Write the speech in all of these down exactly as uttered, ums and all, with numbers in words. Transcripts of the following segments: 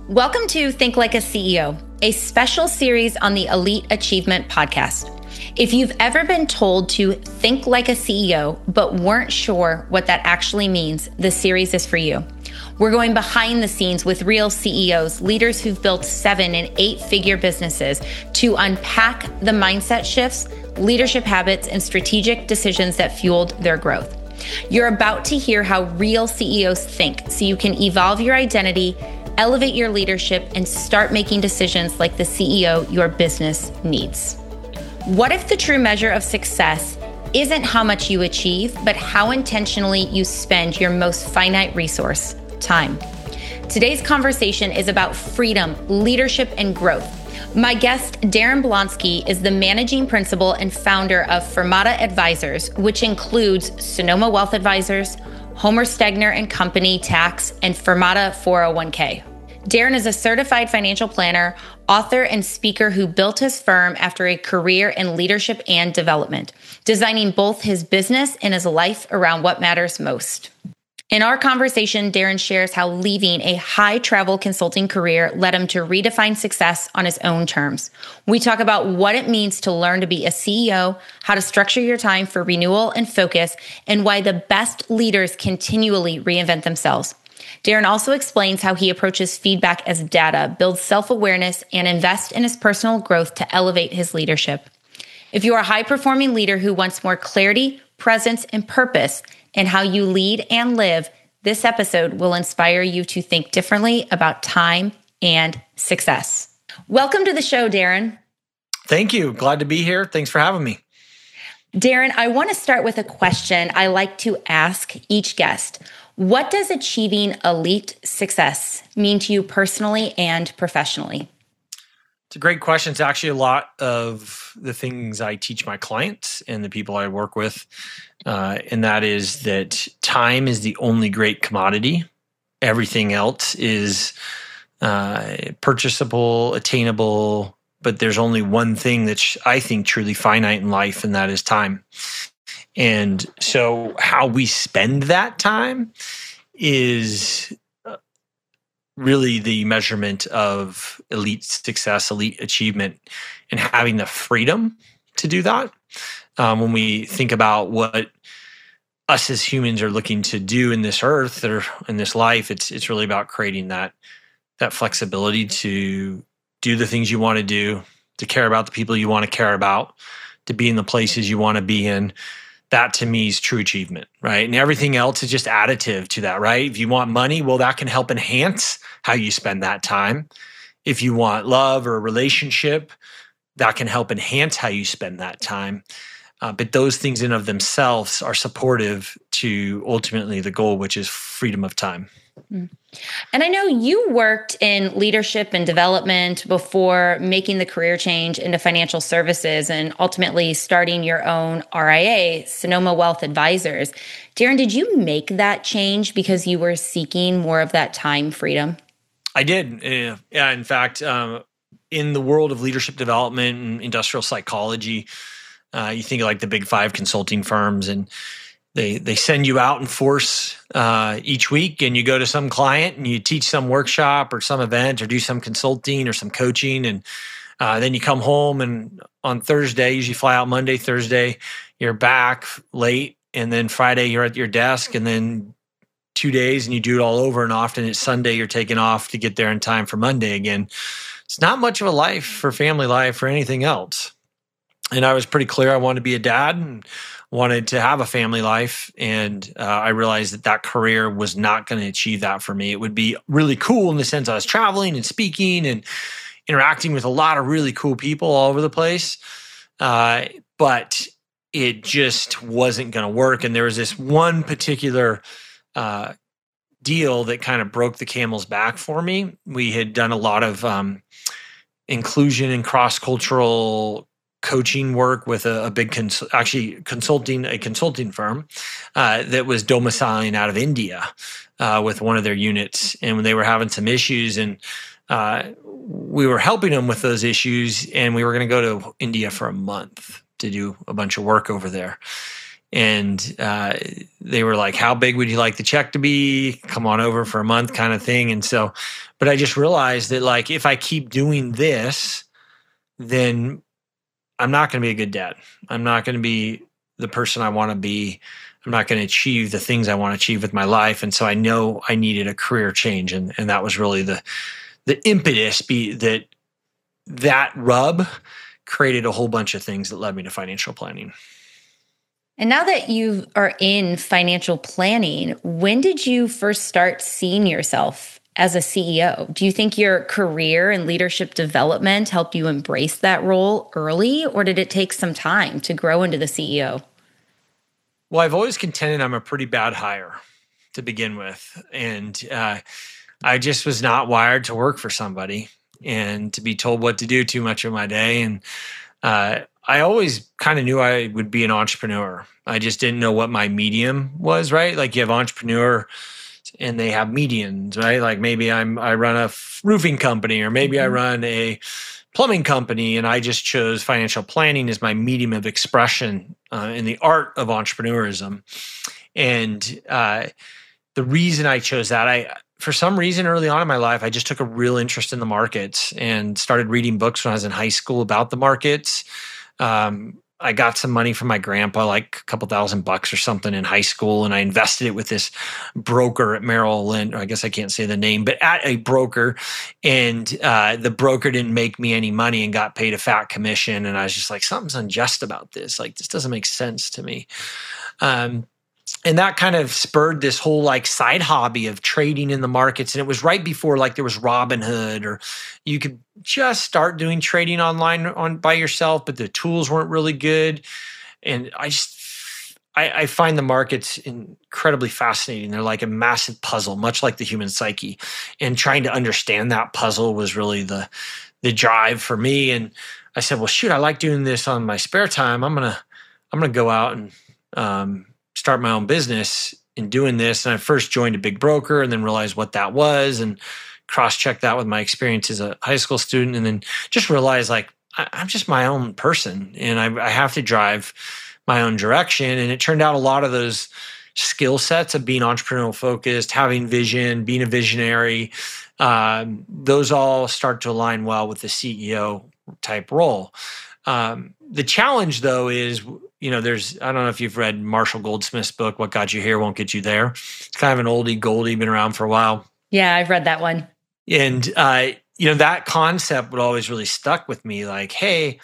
Welcome to Think Like a C E O, a special series on the Elite Achievement Podcast. If you've ever been told to think like a C E O, but weren't sure what that actually means, the series is for you. We're going behind the scenes with real C E Os, leaders who've built seven and eight figure businesses to unpack the mindset shifts, leadership habits, and strategic decisions that fueled their growth. You're about to hear how real C E Os think so you can evolve your identity, elevate your leadership, and start making decisions like the C E O your business needs. What if the true measure of success isn't how much you achieve, but how intentionally you spend your most finite resource, time? Today's conversation is about freedom, leadership, and growth. My guest, Darren Blonsky, is the managing principal and founder of Fermata Advisors, which includes Sonoma Wealth Advisors, Homer Stegner and Company Tax, and Fermata four oh one k. Darren is a certified financial planner, author, and speaker who built his firm after a career in leadership and development, designing both his business and his life around what matters most. In our conversation, Darren shares how leaving a high-travel consulting career led him to redefine success on his own terms. We talk about what it means to learn to be a C E O, how to structure your time for renewal and focus, and why the best leaders continually reinvent themselves. Darren also explains how he approaches feedback as data, builds self-awareness, and invests in his personal growth to elevate his leadership. If you are a high-performing leader who wants more clarity, presence, and purpose in how you lead and live, this episode will inspire you to think differently about time and success. Welcome to the show, Darren. Thank you. Glad to be here. Thanks for having me. Darren, I want to start with a question I like to ask each guest. What does achieving elite success mean to you personally and professionally? It's a great question. It's actually a lot of the things I teach my clients and the people I work with. Uh, and that is that time is the only great commodity. Everything else is uh, purchasable, attainable, but there's only one thing that's, I think, truly finite in life, and that is time. And so how we spend that time is really the measurement of elite success, elite achievement, and having the freedom to do that. Um, when we think about what us as humans are looking to do in this earth or in this life, it's it's really about creating that that flexibility to do the things you want to do, to care about the people you want to care about, to be in the places you want to be in. That to me is true achievement, right? And everything else is just additive to that, right? If you want money, well, that can help enhance how you spend that time. If you want love or a relationship, that can help enhance how you spend that time. Uh, but those things in of themselves are supportive to ultimately the goal, which is freedom of time. Mm. And I know you worked in leadership and development before making the career change into financial services and ultimately starting your own R I A, Sonoma Wealth Advisors. Darren, did you make that change because you were seeking more of that time freedom? I did. Uh, yeah, in fact, um, in the world of leadership development and industrial psychology, uh, you think of like the big five consulting firms, and They they send you out in force uh, each week, and you go to some client and you teach some workshop or some event or do some consulting or some coaching, and uh, then you come home, and on Thursday, usually fly out Monday, Thursday, you're back late, and then Friday you're at your desk, and then two days and you do it all over, and often it's Sunday you're taking off to get there in time for Monday again. It's not much of a life for family life or anything else. And I was pretty clear I wanted to be a dad and wanted to have a family life. And uh, I realized that that career was not going to achieve that for me. It would be really cool in the sense I was traveling and speaking and interacting with a lot of really cool people all over the place. Uh, but it just wasn't going to work. And there was this one particular uh, deal that kind of broke the camel's back for me. We had done a lot of um, inclusion and cross-cultural coaching work with a, a big, cons- actually consulting, a consulting firm uh, that was domiciling out of India uh, with one of their units. And when they were having some issues, and uh, we were helping them with those issues, and we were going to go to India for a month to do a bunch of work over there. And uh, they were like, how big would you like the check to be? Come on over for a month kind of thing. And so, but I just realized that like, if I keep doing this, then I'm not going to be a good dad. I'm not going to be the person I want to be. I'm not going to achieve the things I want to achieve with my life. And so I know I needed a career change. And, and that was really the, the impetus be that that rub created a whole bunch of things that led me to financial planning. And now that you are in financial planning, when did you first start seeing yourself as a C E O? Do you think your career and leadership development helped you embrace that role early, or did it take some time to grow into the C E O? Well, I've always contended I'm a pretty bad hire to begin with. And uh, I just was not wired to work for somebody and to be told what to do too much of my day. And uh, I always kind of knew I would be an entrepreneur. I just didn't know what my medium was, right? Like you have entrepreneur and they have medians, right? Like maybe I'm I run a roofing company, or maybe I run a plumbing company, and I just chose financial planning as my medium of expression uh, in the art of entrepreneurism. And uh, the reason I chose that, I for some reason early on in my life, I just took a real interest in the markets and started reading books when I was in high school about the markets. Um, I got some money from my grandpa, like a couple thousand bucks or something in high school, and I invested it with this broker at Merrill Lynch. I guess I can't say the name, but at a broker. And uh, the broker didn't make me any money and got paid a fat commission. And I was just like, something's unjust about this. Like, this doesn't make sense to me. Um, And that kind of spurred this whole like side hobby of trading in the markets. And it was right before like there was Robinhood, or you could just start doing trading online on by yourself, but the tools weren't really good. And I just, I, I find the markets incredibly fascinating. They're like a massive puzzle, much like the human psyche. And trying to understand that puzzle was really the, the drive for me. And I said, well, shoot, I like doing this on my spare time. I'm going to, I'm going to go out and, um, start my own business in doing this. And I first joined a big broker and then realized what that was and cross-checked that with my experience as a high school student. And then just realized like, I, I'm just my own person and I, I have to drive my own direction. And it turned out a lot of those skill sets of being entrepreneurial focused, having vision, being a visionary, um, those all start to align well with the C E O type role. Um, the challenge though is, you know, there's, I don't know if you've read Marshall Goldsmith's book, What Got You Here Won't Get You There. It's kind of an oldie goldie, been around for a while. Yeah, I've read that one. And, uh, you know, that concept would always really stuck with me. Like, hey,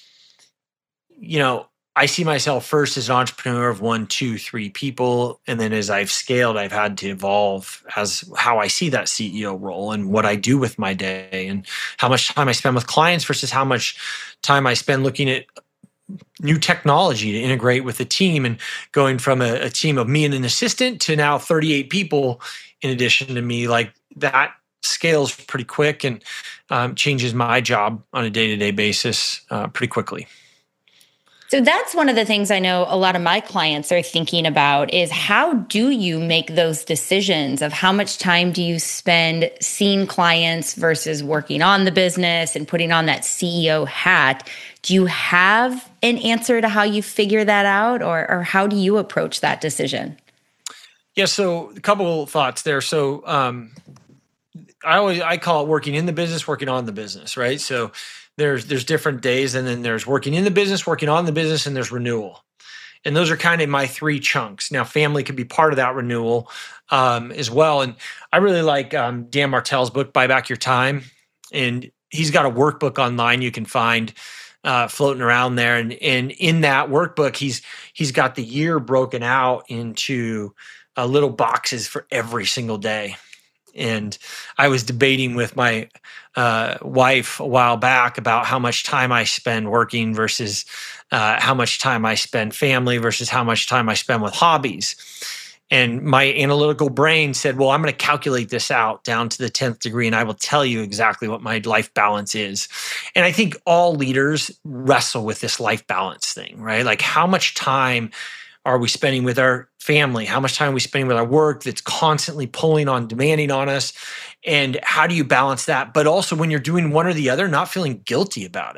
you know, I see myself first as an entrepreneur of one, two, three people. And then as I've scaled, I've had to evolve as how I see that C E O role and what I do with my day and how much time I spend with clients versus how much time I spend looking at new technology to integrate with the team, and going from a, a team of me and an assistant to now thirty-eight people in addition to me. Like that scales pretty quick and um, changes my job on a day-to-day basis uh, pretty quickly. So that's one of the things I know a lot of my clients are thinking about is how do you make those decisions of how much time do you spend seeing clients versus working on the business and putting on that C E O hat? Do you have an answer to how you figure that out, or, or how do you approach that decision? Yeah, so a couple of thoughts there. So um, I always I call it working in the business, working on the business, right? So There's there's different days, and then there's working in the business, working on the business, and there's renewal. And those are kind of my three chunks. Now, family could be part of that renewal um, as well. And I really like um, Dan Martell's book, Buy Back Your Time. And he's got a workbook online you can find uh, floating around there. And, and in that workbook, he's he's got the year broken out into uh, little boxes for every single day. And I was debating with my uh, wife a while back about how much time I spend working versus uh, how much time I spend family versus how much time I spend with hobbies. And my analytical brain said, well, I'm going to calculate this out down to the tenth degree, and I will tell you exactly what my life balance is. And I think all leaders wrestle with this life balance thing, right? Like how much time are we spending with our family? How much time are we spending with our work that's constantly pulling on, demanding on us? And how do you balance that? But also when you're doing one or the other, not feeling guilty about it.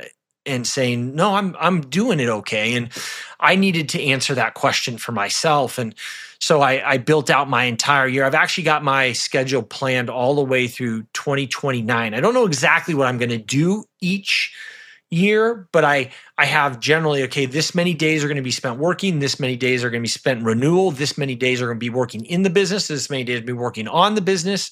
and saying, no, I'm I'm doing it okay. And I needed to answer that question for myself. And so I, I built out my entire year. I've actually got my schedule planned all the way through twenty twenty-nine. I don't know exactly what I'm going to do each year, but I I have generally, okay, this many days are going to be spent working, this many days are going to be spent in renewal, this many days are going to be working in the business, this many days are going to be working on the business.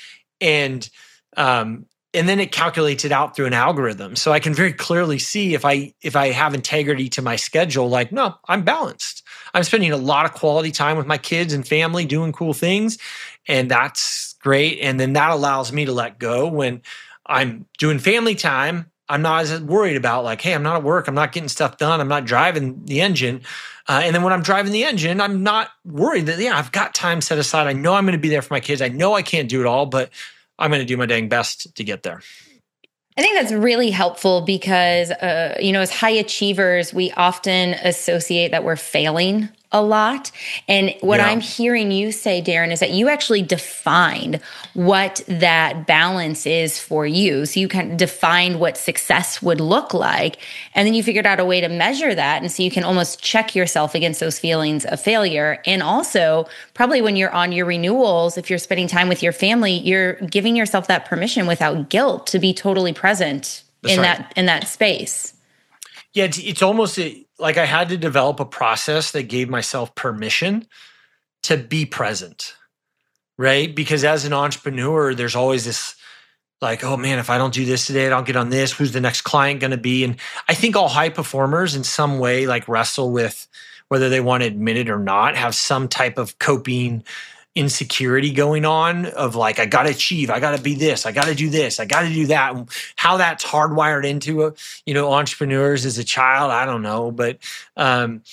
And um, and then it calculates it out through an algorithm. So I can very clearly see if I if I have integrity to my schedule, like, no, I'm balanced. I'm spending a lot of quality time with my kids and family doing cool things, and that's great. And then that allows me to let go when I'm doing family time. I'm not as worried about like, hey, I'm not at work. I'm not getting stuff done. I'm not driving the engine. Uh, and then when I'm driving the engine, I'm not worried that, yeah, I've got time set aside. I know I'm going to be there for my kids. I know I can't do it all, but I'm going to do my dang best to get there. I think that's really helpful because, uh, you know, as high achievers, we often associate that we're failing a lot. And what yeah. I'm hearing you say, Darren, is that you actually defined what that balance is for you. So you kind of defined what success would look like. And then you figured out a way to measure that. And so you can almost check yourself against those feelings of failure. And also, probably when you're on your renewals, if you're spending time with your family, you're giving yourself that permission without guilt to be totally present That's in right. that in that space. Yeah, it's, it's almost a, like I had to develop a process that gave myself permission to be present, right? Because as an entrepreneur, there's always this like, oh man, if I don't do this today, I don't get on this. Who's the next client going to be? And I think all high performers in some way like wrestle with whether they want to admit it or not, have some type of coping insecurity going on of like, I got to achieve, I got to be this, I got to do this, I got to do that. How that's hardwired into, a, you know, entrepreneurs as a child, I don't know. But, um,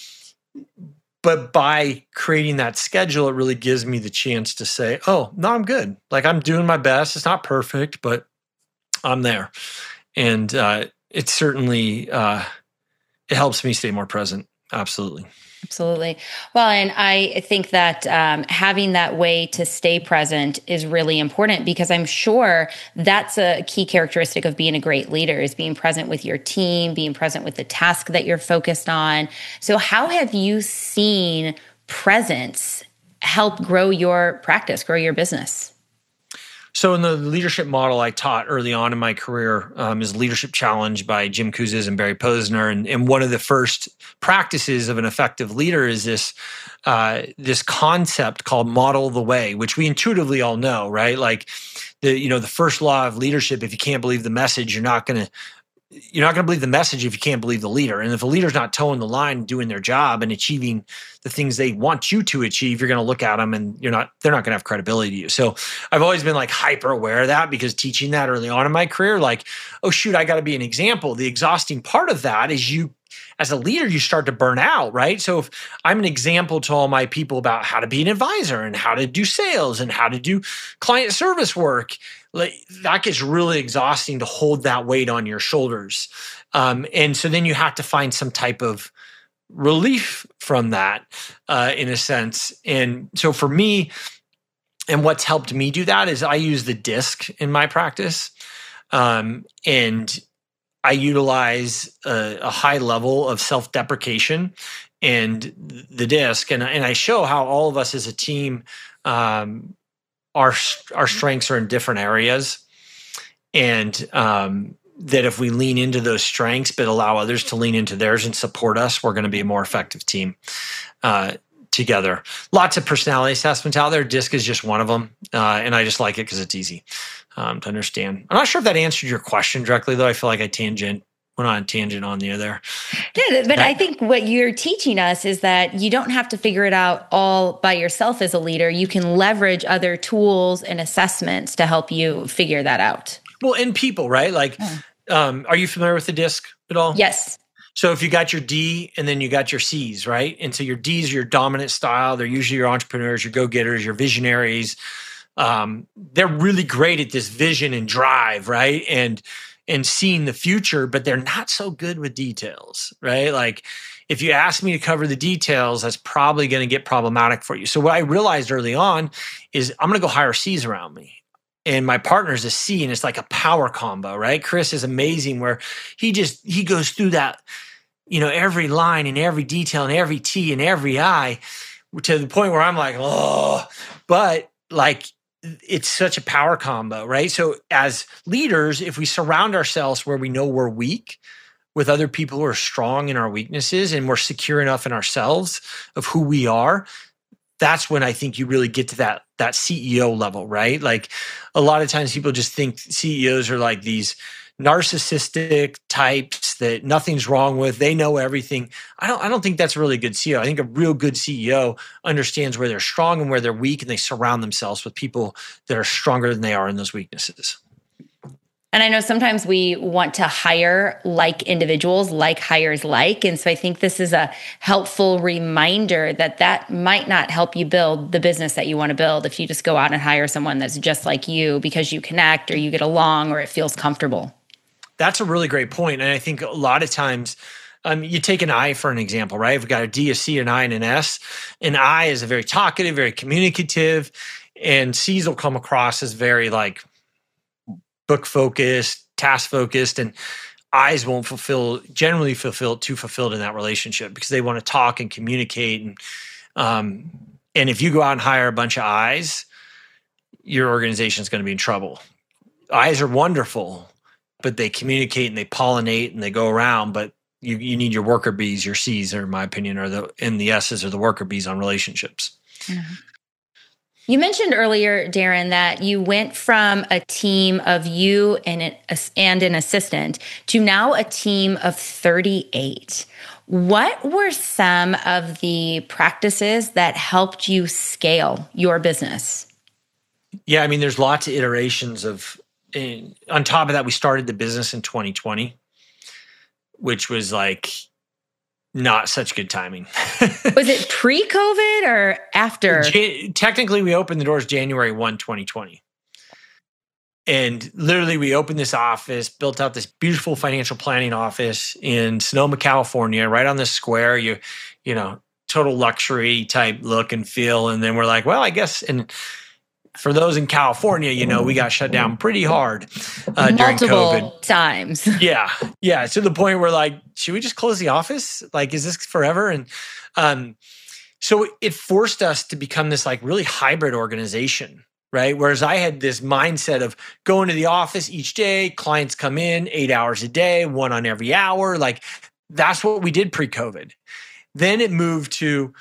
but by creating that schedule, it really gives me the chance to say, oh, no, I'm good. Like I'm doing my best. It's not perfect, but I'm there. And uh, it certainly, uh, it helps me stay more present. Absolutely. Absolutely. Well, and I think that um, having that way to stay present is really important because I'm sure that's a key characteristic of being a great leader is being present with your team, being present with the task that you're focused on. So how have you seen presence help grow your practice, grow your business? So in the leadership model I taught early on in my career um, is Leadership Challenge by Jim Kouzes and Barry Posner. And, and one of the first practices of an effective leader is this, uh, this concept called model the way, which we intuitively all know, right? Like the, you know, the first law of leadership, if you can't believe the message, you're not going to You're not going to believe the message if you can't believe the leader. And if a leader's not towing the line, doing their job and achieving the things they want you to achieve, you're going to look at them and you're not, they're not going to have credibility to you. So I've always been like hyper aware of that because teaching that early on in my career, like, oh shoot, I got to be an example. The exhausting part of that is you, as a leader, you start to burn out, right? So if I'm an example to all my people about how to be an advisor and how to do sales and how to do client service work, like that gets really exhausting to hold that weight on your shoulders. Um, and so then you have to find some type of relief from that uh, in a sense. And so for me, and what's helped me do that is I use the DISC in my practice. Um, and I utilize a, a high level of self-deprecation and the DISC. And, and I show how all of us as a team, um, our our strengths are in different areas, and um, that if we lean into those strengths but allow others to lean into theirs and support us, we're going to be a more effective team uh, together. Lots of personality assessments out there. DISC is just one of them, uh, and I just like it because it's easy um, to understand. I'm not sure if that answered your question directly, though. I feel like I tangent went on a tangent on you there. Yeah, but I think what you're teaching us is that you don't have to figure it out all by yourself as a leader. You can leverage other tools and assessments to help you figure that out. Well, and people, right? Like, yeah. um, are you familiar with the DISC at all? Yes. So if you got your D and then you got your C's, right? And so your D's are your dominant style. They're usually your entrepreneurs, your go-getters, your visionaries. Um, they're really great at this vision and drive, right? And and seeing the future, but they're not so good with details, right? Like if you ask me to cover the details, that's probably going to get problematic for you. So what I realized early on is I'm going to go hire C's around me. and my partner's a C, and it's like a power combo, right? Chris is amazing where he just, he goes through that, you know, every line and every detail and every T and every I to the point where I'm like, oh, but like, it's such a power combo, right? So as leaders, if we surround ourselves where we know we're weak with other people who are strong in our weaknesses and we're secure enough in ourselves of who we are, that's when I think you really get to that, that C E O level, right? Like a lot of times people just think C E Os are like these narcissistic types that nothing's wrong with. They know everything. I don't, I don't think that's a really good C E O. I think a real good C E O understands where they're strong and where they're weak, and they surround themselves with people that are stronger than they are in those weaknesses. And I know sometimes we want to hire like individuals, like hires like. And so I think this is a helpful reminder that that might not help you build the business that you want to build if you just go out and hire someone that's just like you because you connect or you get along or it feels comfortable. That's a really great point. And I think a lot of times, um, you take an I for an example, right? We've got a D, a C, an I, and an S. An I is a very talkative, very communicative, and C's will come across as very like book focused, task focused, and I's won't fulfill, generally fulfill too fulfilled in that relationship because they want to talk and communicate. And um, and if you go out and hire a bunch of I's, your organization is going to be in trouble. I's are wonderful, but they communicate and they pollinate and they go around, but you, you need your worker bees, your C's, or in my opinion, are the, and the S's are the worker bees on relationships. Mm-hmm. You mentioned earlier, Darren, that you went from a team of you and an, and an assistant to now a team of thirty-eight. What were some of the practices that helped you scale your business? Yeah, I mean, there's lots of iterations of, and on top of that, we started the business in twenty twenty, which was like not such good timing. Was it pre-COVID or after? Ja- technically, we opened the doors January first, twenty twenty. And literally, we opened this office, built out this beautiful financial planning office in Sonoma, California, right on the square. You, you know, total luxury type look and feel. And then we're like, well, I guess, and for those in California, you know, we got shut down pretty hard uh, during Multiple COVID. times. Yeah. Yeah. To the point where like, should we just close the office? Like, is this forever? And um, so it forced us to become this like really hybrid organization, right? Whereas I had this mindset of going to the office each day, clients come in eight hours a day, one on every hour. Like that's what we did pre-COVID. Then it moved to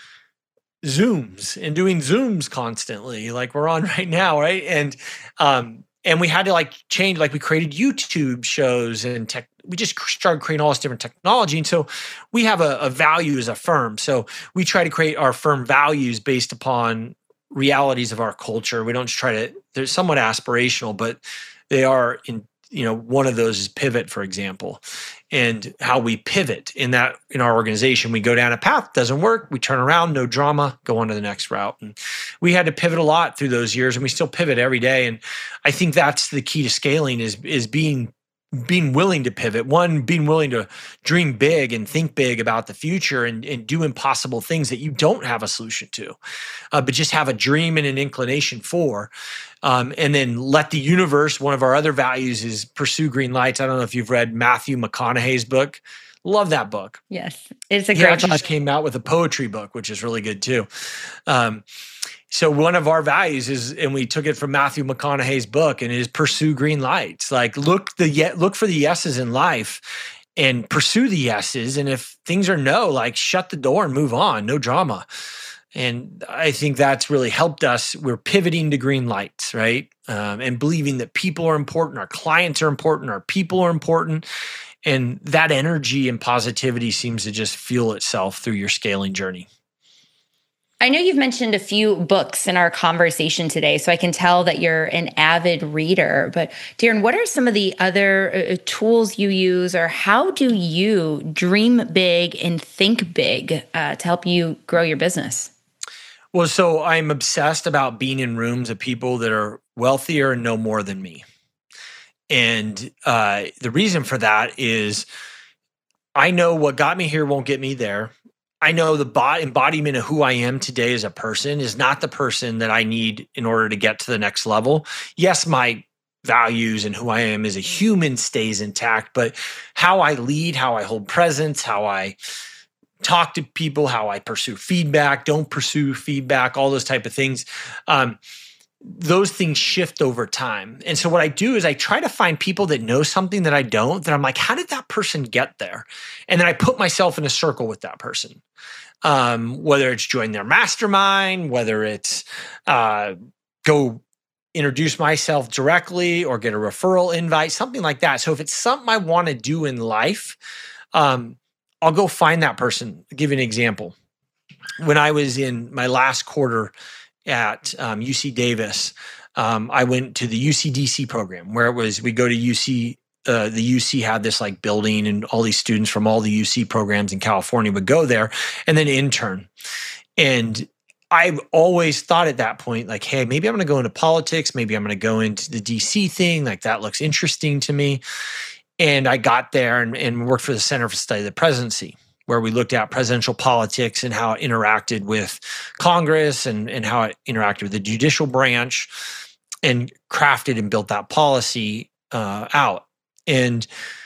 Zooms and doing Zooms constantly, like we're on right now, right? And um, and we had to like change, like we created YouTube shows and tech. We just started creating all this different technology, and so we have a, a value as a firm. So we try to create our firm values based upon realities of our culture. We don't just try to. They're somewhat aspirational, but they are in. You know, one of those is pivot, for example, and how we pivot in that in our organization. We go down a path, doesn't work, we turn around, no drama, go on to the next route. And we had to pivot a lot through those years, and we still pivot every day. And I think that's the key to scaling is is being being willing to pivot. One, being willing to dream big and think big about the future and, and do impossible things that you don't have a solution to, uh, but just have a dream and an inclination for. Um, and then let the universe, one of our other values is pursue green lights. I don't know if you've read Matthew McConaughey's book. Love that book. Yes, it's a he great actually book. Just came out with a poetry book, which is really good too. Um, so one of our values is, and we took it from Matthew McConaughey's book, and it is pursue green lights. Like look the look for the yeses in life and pursue the yeses. And if things are no, like shut the door and move on, no drama. And I think that's really helped us. We're pivoting to green lights, right? Um, and believing that people are important, our clients are important, our people are important. And that energy and positivity seems to just fuel itself through your scaling journey. I know you've mentioned a few books in our conversation today, so I can tell that you're an avid reader. But Darren, what are some of the other uh, tools you use, or how do you dream big and think big uh, to help you grow your business? Well, so I'm obsessed about being in rooms of people that are wealthier and know more than me. And uh, the reason for that is I know what got me here won't get me there. I know the body, embodiment of who I am today as a person is not the person that I need in order to get to the next level. Yes, my values and who I am as a human stays intact, but how I lead, how I hold presence, how I talk to people, how I pursue feedback, don't pursue feedback, all those type of things. Um, those things shift over time. And so what I do is I try to find people that know something that I don't, that I'm like, how did that person get there? And then I put myself in a circle with that person. Um, whether it's join their mastermind, whether it's uh, go introduce myself directly or get a referral invite, something like that. So if it's something I want to do in life, um, I'll go find that person. I'll give you an example. When I was in my last quarter at um, U C Davis, um, I went to the U C D C program where it was, we go to U C, uh, the U C had this like building and all these students from all the U C programs in California would go there and then intern. And I've always thought at that point, like, hey, maybe I'm going to go into politics. Maybe I'm going to go into the D C thing. Like that looks interesting to me. And I got there and, and worked for the Center for Study of the Presidency, where we looked at presidential politics and how it interacted with Congress and, and how it interacted with the judicial branch, and crafted and built that policy uh, out. And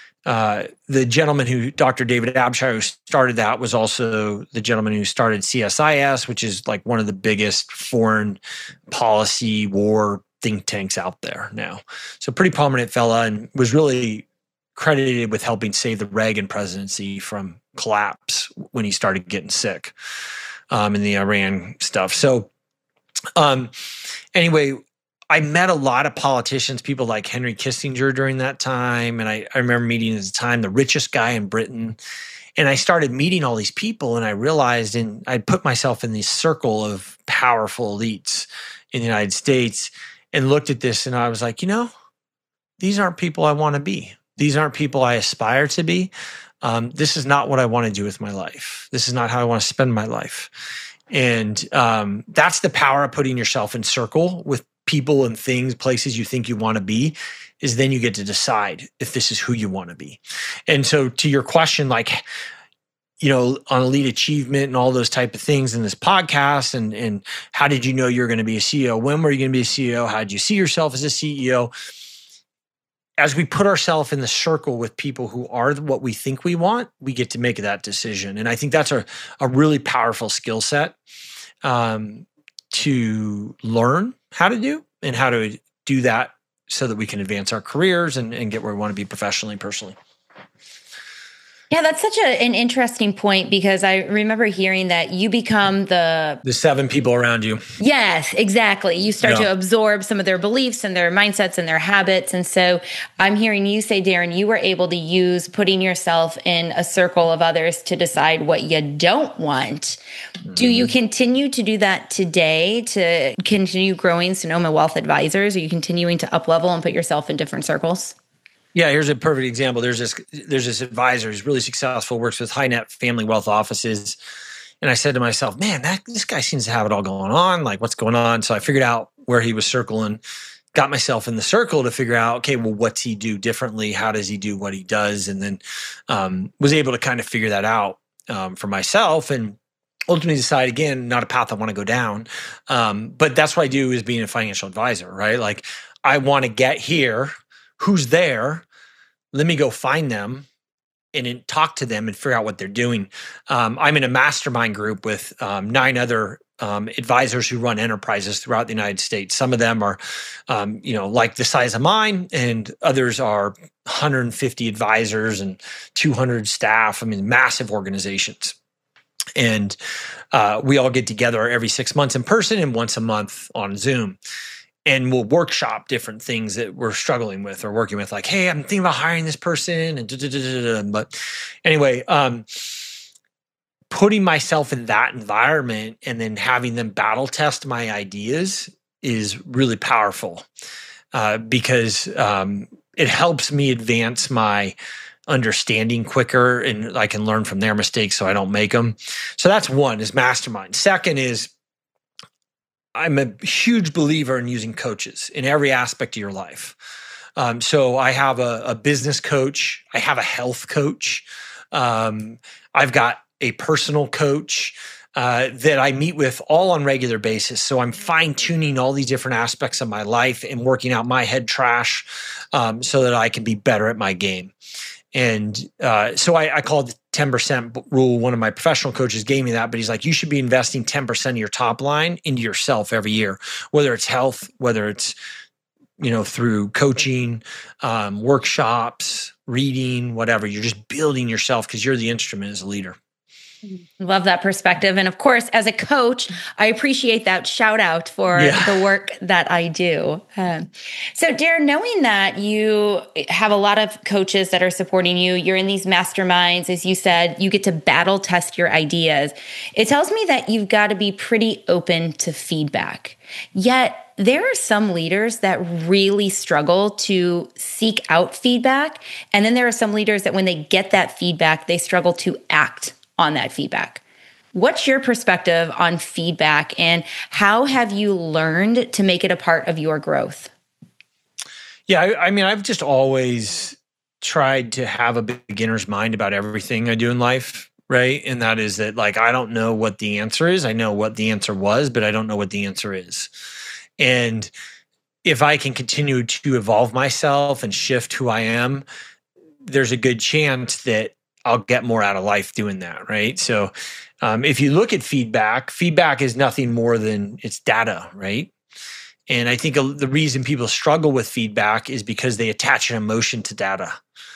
uh, the gentleman who, Doctor David Abshire, who started that, was also the gentleman who started C S I S, which is like one of the biggest foreign policy war think tanks out there now. So pretty prominent fella, and was really credited with helping save the Reagan presidency from collapse when he started getting sick um, in the Iran stuff. So um, anyway, I met a lot of politicians, people like Henry Kissinger during that time. And I, I remember meeting at the time the richest guy in Britain. And I started meeting all these people, and I realized, and I put myself in this circle of powerful elites in the United States and looked at this, and I was like, you know, these aren't people I want to be. These aren't people I aspire to be. Um, this is not what I want to do with my life. This is not how I want to spend my life. And um, that's the power of putting yourself in circle with people and things, places you think you want to be, is then you get to decide if this is who you want to be. And so to your question, like, you know, on elite achievement and all those type of things in this podcast, and, and how did you know you're going to be a C E O? When were you going to be a C E O? How did you see yourself as a C E O? As we put ourselves in the circle with people who are what we think we want, we get to make that decision. And I think that's a, a really powerful skill set um, to learn how to do, and how to do that so that we can advance our careers and, and get where we want to be professionally and personally. Yeah, that's such a, an interesting point, because I remember hearing that you become the... The seven people around you. Yes, exactly. You start yeah. to absorb some of their beliefs and their mindsets and their habits. And so I'm hearing you say, Darren, you were able to use putting yourself in a circle of others to decide what you don't want. Mm-hmm. Do you continue to do that today to continue growing Sonoma Wealth Advisors? Are you continuing to up-level and put yourself in different circles? Yeah, here's a perfect example. There's this there's this advisor who's really successful, works with high net family wealth offices. And I said to myself, man, that this guy seems to have it all going on. Like, what's going on? So I figured out where he was circling, got myself in the circle to figure out, okay, well, what's he do differently? How does he do what he does? And then um, was able to kind of figure that out um, for myself, and ultimately decide, again, not a path I want to go down. Um, but that's what I do, is being a financial advisor, right? Like, I want to get here. Who's there? Let me go find them and then talk to them and figure out what they're doing. Um, I'm in a mastermind group with um, nine other um, advisors who run enterprises throughout the United States. Some of them are, um, you know, like the size of mine, and others are one hundred fifty advisors and two hundred staff. I mean, massive organizations. And uh, we all get together every six months in person and once a month on Zoom. And we'll workshop different things that we're struggling with or working with, like, hey, I'm thinking about hiring this person. And da, da, da, da, da. But anyway, um, putting myself in that environment and then having them battle test my ideas is really powerful uh, because um, it helps me advance my understanding quicker, and I can learn from their mistakes so I don't make them. So that's one, is mastermind. Second is, I'm a huge believer in using coaches in every aspect of your life. Um, so I have a, a business coach. I have a health coach. Um, I've got a personal coach uh, that I meet with all on regular basis. So I'm fine tuning all these different aspects of my life and working out my head trash um, so that I can be better at my game. And uh, so I, I call it the ten percent rule. One of my professional coaches gave me that, but he's like, you should be investing ten percent of your top line into yourself every year, whether it's health, whether it's, you know, through coaching, um, workshops, reading, whatever. You're just building yourself because you're the instrument as a leader. Love that perspective. And of course, as a coach, I appreciate that shout out for yeah. the work that I do. Um, so Darren, knowing that you have a lot of coaches that are supporting you, you're in these masterminds, as you said, you get to battle test your ideas. It tells me that you've got to be pretty open to feedback. Yet there are some leaders that really struggle to seek out feedback. And then there are some leaders that when they get that feedback, they struggle to act on that feedback. What's your perspective on feedback and how have you learned to make it a part of your growth? Yeah, I, I mean, I've just always tried to have a beginner's mind about everything I do in life, right? And that is that, like, I don't know what the answer is. I know what the answer was, but I don't know what the answer is. And if I can continue to evolve myself and shift who I am, there's a good chance that I'll get more out of life doing that, right? So um, if you look at feedback, feedback is nothing more than it's data, right? And I think the reason people struggle with feedback is because they attach an emotion to data.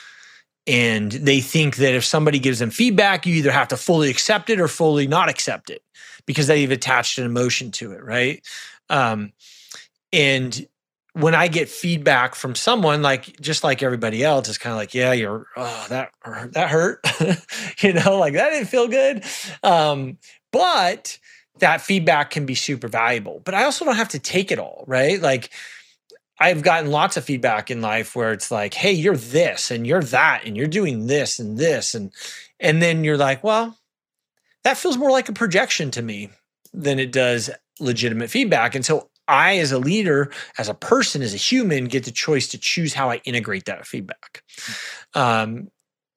And they think that if somebody gives them feedback, you either have to fully accept it or fully not accept it because they've attached an emotion to it, right? Um, and when I get feedback from someone, like just like everybody else, it's kind of like, yeah, you're oh, that that hurt, you know, like that didn't feel good. Um, but that feedback can be super valuable. But I also don't have to take it all, right? Like I've gotten lots of feedback in life where it's like, hey, you're this and you're that and you're doing this and this, and and then you're like, well, that feels more like a projection to me than it does legitimate feedback, and so I, as a leader, as a person, as a human, get the choice to choose how I integrate that feedback. Um,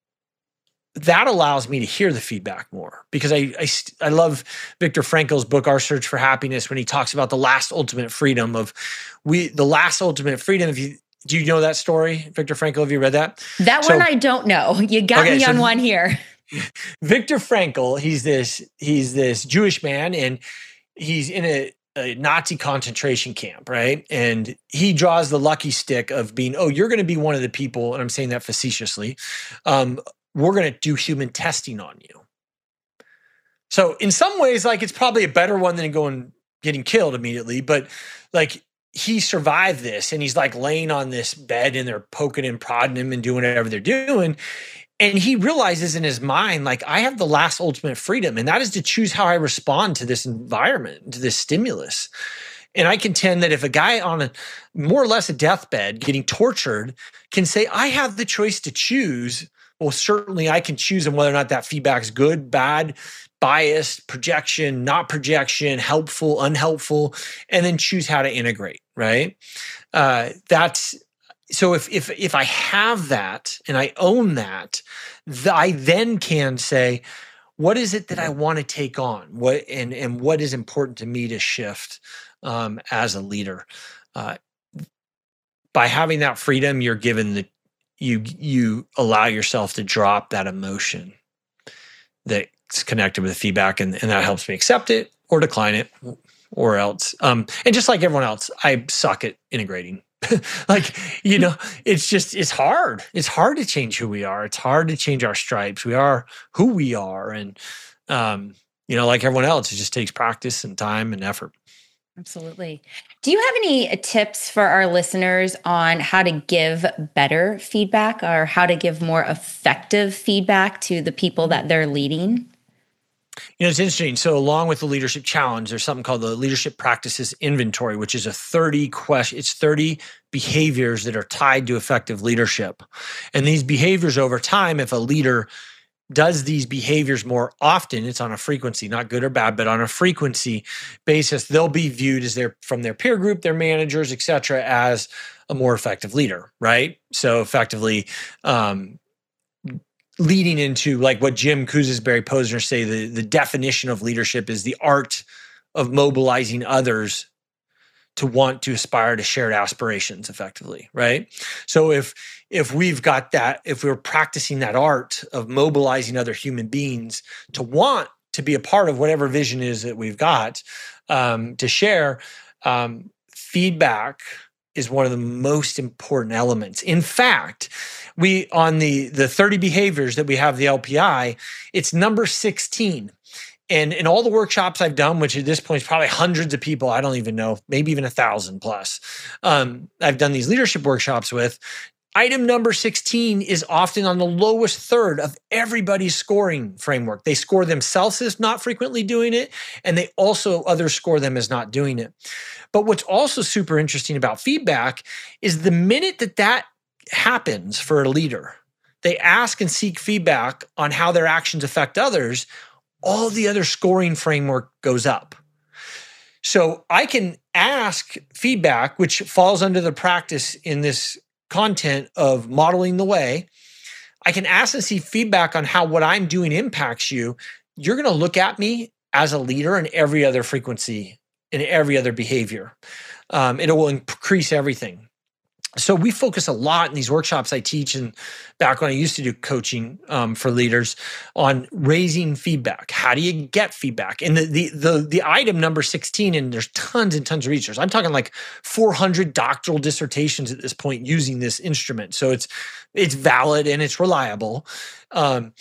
that allows me to hear the feedback more because I, I, I love Viktor Frankl's book, Our Search for Happiness, when he talks about the last ultimate freedom of we, the last ultimate freedom. If you, do you know that story, Viktor Frankl? Have you read that? That so, one I don't know. You got okay, me on so one here. Viktor Frankl, he's this, he's this Jewish man, and he's in a, a Nazi concentration camp, right? And he draws the lucky stick of being, oh, you're going to be one of the people, and I'm saying that facetiously, um, we're going to do human testing on you. So in some ways, like it's probably a better one than going getting killed immediately, but like he survived this, and he's like laying on this bed, and they're poking and prodding him and doing whatever they're doing. And he realizes in his mind, like, I have the last ultimate freedom, and that is to choose how I respond to this environment, to this stimulus. And I contend that if a guy on a more or less a deathbed getting tortured can say, I have the choice to choose, well, certainly I can choose on whether or not that feedback is good, bad, biased, projection, not projection, helpful, unhelpful, and then choose how to integrate, right? Uh, that's So if if if I have that and I own that, th- I then can say, what is it that I want to take on? What and and what is important to me to shift um, as a leader? Uh, by having that freedom, you're given the you you allow yourself to drop that emotion that's connected with the feedback, and, and that helps me accept it or decline it, or else. Um, and just like everyone else, I suck at integrating. Like, you know, it's just, it's hard. It's hard to change who we are. It's hard to change our stripes. We are who we are. And, um, you know, like everyone else, it just takes practice and time and effort. Absolutely. Do you have any tips for our listeners on how to give better feedback or how to give more effective feedback to the people that they're leading? You know, it's interesting. So along with the leadership challenge, there's something called the leadership practices inventory, which is a thirty question. It's thirty behaviors that are tied to effective leadership. And these behaviors over time, if a leader does these behaviors more often, it's on a frequency, not good or bad, but on a frequency basis, they'll be viewed as their, from their peer group, their managers, et cetera, as a more effective leader, right? So effectively, um, leading into like what Jim Kouzesbury Posner say, the, the definition of leadership is the art of mobilizing others to want to aspire to shared aspirations effectively, right? So if if we've got that, if we're practicing that art of mobilizing other human beings to want to be a part of whatever vision is that we've got um, to share, um, feedback is one of the most important elements. In fact, we on the the thirty behaviors that we have the L P I, it's number sixteen. And in all the workshops I've done, which at this point is probably hundreds of people, I don't even know, maybe even a thousand plus, um, I've done these leadership workshops with, item number sixteen is often on the lowest third of everybody's scoring framework. They score themselves as not frequently doing it, and they also others score them as not doing it. But what's also super interesting about feedback is the minute that that happens for a leader, they ask and seek feedback on how their actions affect others, all the other scoring framework goes up. So I can ask feedback, which falls under the practice in this content of modeling the way. I can ask and see feedback on how what I'm doing impacts you. You're going to look at me as a leader in every other frequency, in every other behavior. Um, it will increase everything. So we focus a lot in these workshops I teach, and back when I used to do coaching um, for leaders, on raising feedback. How do you get feedback? And the the the, the item number sixteen, and there's tons and tons of research. I'm talking like four hundred doctoral dissertations at this point using this instrument. So it's it's valid and it's reliable. Um,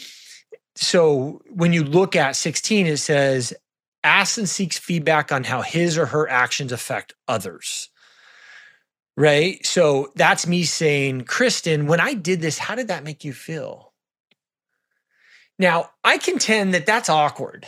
so when you look at sixteen, it says, asks and seeks feedback on how his or her actions affect others. Right? So that's me saying, Kristen, when I did this, how did that make you feel? Now, I contend that that's awkward.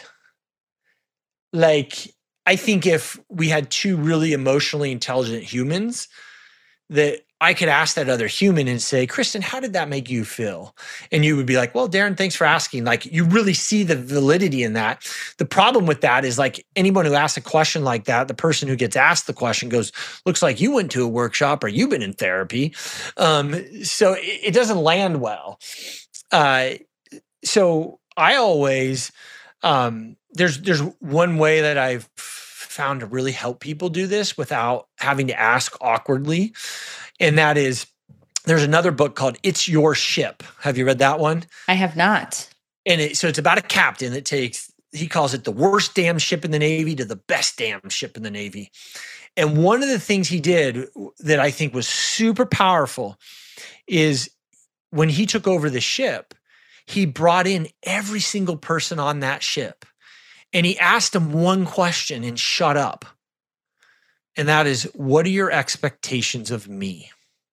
Like, I think if we had two really emotionally intelligent humans, that I could ask that other human and say, Kristen, how did that make you feel? And you would be like, well, Darren, thanks for asking. Like, you really see the validity in that. The problem with that is, like, anyone who asks a question like that, the person who gets asked the question goes, looks like you went to a workshop or you've been in therapy. Um, so it, it doesn't land well. Uh, so I always, um, there's, there's one way that I've found to really help people do this without having to ask awkwardly. And that is, there's another book called It's Your Ship. Have you read that one? I have not. And it, so it's about a captain that takes, he calls it the worst damn ship in the Navy to the best damn ship in the Navy. And one of the things he did that I think was super powerful is when he took over the ship, he brought in every single person on that ship. And he asked them one question and shut up. And that is, what are your expectations of me?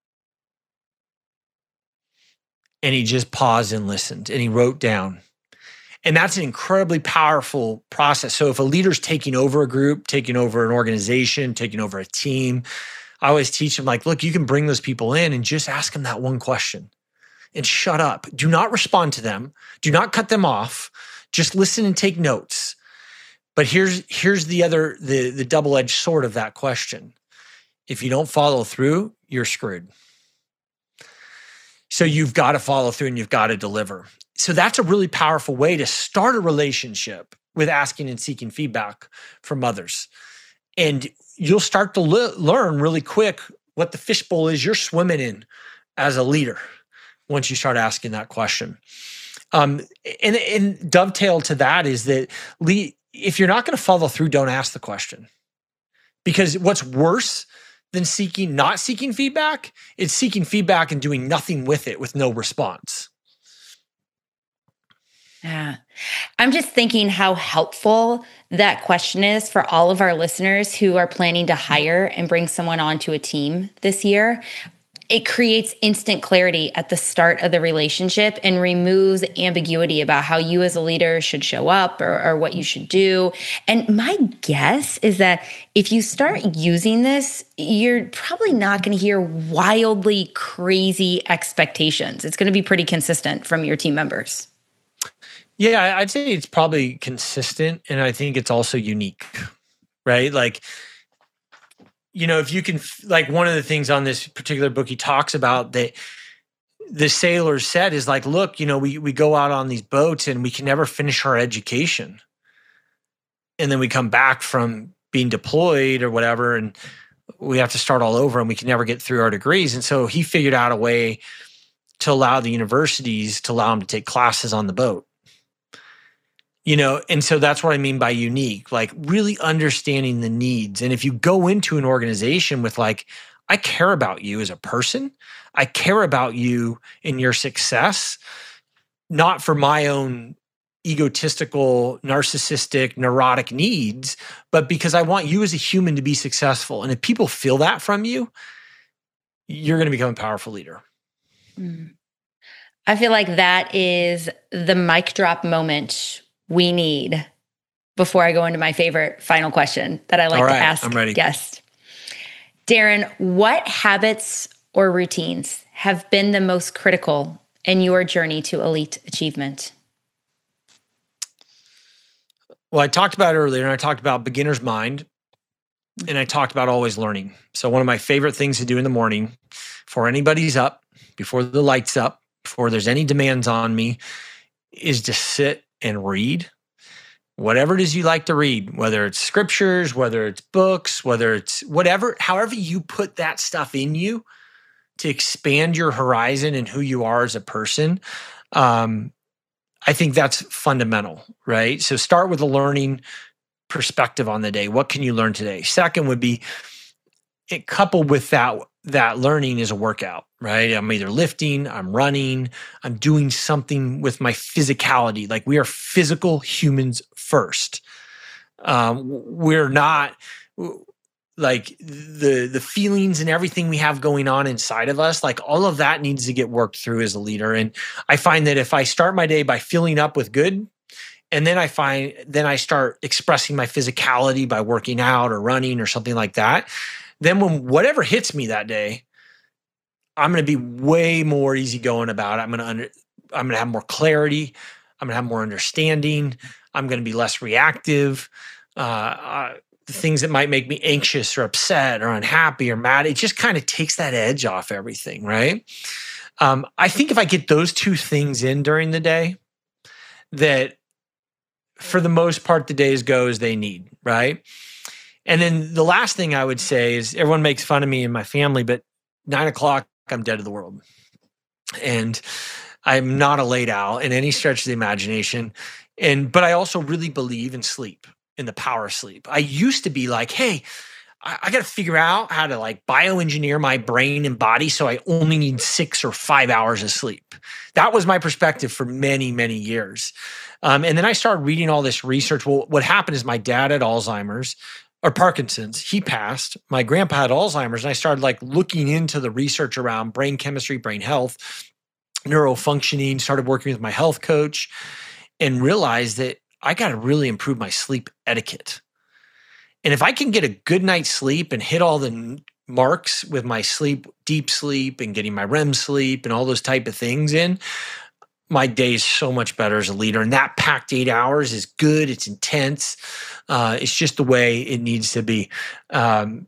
And he just paused and listened, and he wrote down. And that's an incredibly powerful process. So if a leader's taking over a group, taking over an organization, taking over a team, I always teach them, like, look, you can bring those people in and just ask them that one question and shut up. Do not respond to them. Do not cut them off. Just listen and take notes. But here's here's the other, the, the double-edged sword of that question. If you don't follow through, you're screwed. So you've got to follow through and you've got to deliver. So that's a really powerful way to start a relationship with asking and seeking feedback from others. And you'll start to le- learn really quick what the fishbowl is you're swimming in as a leader once you start asking that question. Um, and, and dovetail to that is that lead, if you're not going to follow through, don't ask the question. Because what's worse than seeking, not seeking feedback, is seeking feedback and doing nothing with it with no response. Yeah. I'm just thinking how helpful that question is for all of our listeners who are planning to hire and bring someone onto a team this year. It creates instant clarity at the start of the relationship and removes ambiguity about how you as a leader should show up or, or what you should do. And my guess is that if you start using this, you're probably not going to hear wildly crazy expectations. It's going to be pretty consistent from your team members. Yeah, I'd say it's probably consistent, and I think it's also unique, right? Like, you know, if you can, like, one of the things on this particular book, he talks about that the sailors said is like, look, you know, we we go out on these boats and we can never finish our education. And then we come back from being deployed or whatever, and we have to start all over and we can never get through our degrees. And so he figured out a way to allow the universities to allow them to take classes on the boat. You know, and so that's what I mean by unique, like really understanding the needs. And if you go into an organization with like, I care about you as a person, I care about you in your success, not for my own egotistical, narcissistic, neurotic needs, but because I want you as a human to be successful. And if people feel that from you, you're going to become a powerful leader. Mm. I feel like that is the mic drop moment we need before I go into my favorite final question that I like right, to ask I'm ready. guests. Darren, what habits or routines have been the most critical in your journey to elite achievement? Well, I talked about it earlier, and I talked about beginner's mind, and I talked about always learning. So one of my favorite things to do in the morning before anybody's up, before the light's up, before there's any demands on me, is to sit and read whatever it is you like to read, whether it's scriptures, whether it's books, whether it's whatever, however you put that stuff in you to expand your horizon and who you are as a person. Um, I think that's fundamental, right? So start with a learning perspective on the day. What can you learn today? Second would be, it coupled with that, that learning is a workout, right? I'm either lifting, I'm running, I'm doing something with my physicality. Like we are physical humans first. Um, we're not like the, the feelings and everything we have going on inside of us, like all of that needs to get worked through as a leader. And I find that if I start my day by filling up with good, and then I find, then I start expressing my physicality by working out or running or something like that, then when whatever hits me that day, I'm going to be way more easygoing about it. I'm going to under, I'm going to have more clarity. I'm going to have more understanding. I'm going to be less reactive. Uh, uh, the things that might make me anxious or upset or unhappy or mad, it just kind of takes that edge off everything, right? Um, I think if I get those two things in during the day, that for the most part, the days go as they need, right? And then the last thing I would say is everyone makes fun of me and my family, but nine o'clock, I'm dead to the world. And I'm not a late owl in any stretch of the imagination. And, but I also really believe in sleep, in the power of sleep. I used to be like, hey, I, I got to figure out how to like bioengineer my brain and body so I only need six or five hours of sleep. That was my perspective for many, many years. Um, and then I started reading all this research. Well, what happened is my dad had Alzheimer's or Parkinson's. He passed. My grandpa had Alzheimer's. And I started like looking into the research around brain chemistry, brain health, neurofunctioning, started working with my health coach and realized that I got to really improve my sleep etiquette. And if I can get a good night's sleep and hit all the marks with my sleep, deep sleep and getting my R E M sleep and all those type of things in, my day is so much better as a leader. And that packed eight hours is good. It's intense. Uh, it's just the way it needs to be. Um,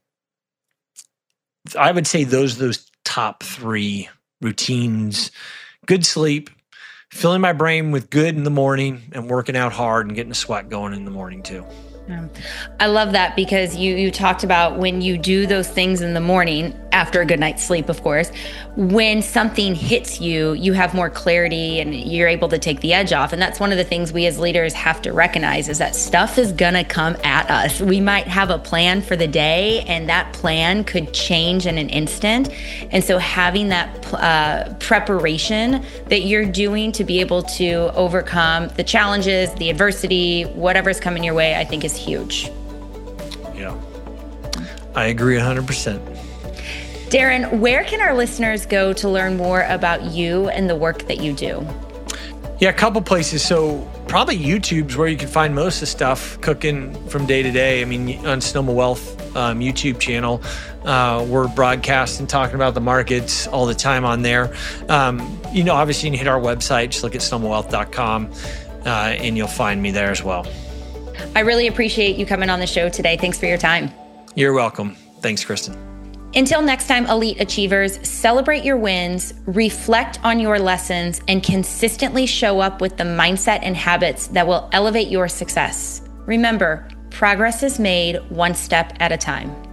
I would say those are those top three routines: good sleep, filling my brain with good in the morning, and working out hard and getting a sweat going in the morning too. Yeah. I love that because you you talked about when you do those things in the morning after a good night's sleep, of course, when something hits you, you have more clarity and you're able to take the edge off. And that's one of the things we as leaders have to recognize is that stuff is going to come at us. We might have a plan for the day and that plan could change in an instant. And so having that uh, preparation that you're doing to be able to overcome the challenges, the adversity, whatever's coming your way, I think is huge. Yeah, I agree one hundred percent. Darren, where can our listeners go to learn more about you and the work that you do? Yeah, a couple places. So probably YouTube's where you can find most of the stuff cooking from day to day. I mean, on Sonoma Wealth um, YouTube channel, uh, we're broadcasting, talking about the markets all the time on there. Um, you know, obviously you can hit our website, just look at sonoma wealth dot com, uh, and you'll find me there as well. I really appreciate you coming on the show today. Thanks for your time. You're welcome. Thanks, Kristen. Until next time, Elite Achievers, celebrate your wins, reflect on your lessons, and consistently show up with the mindset and habits that will elevate your success. Remember, progress is made one step at a time.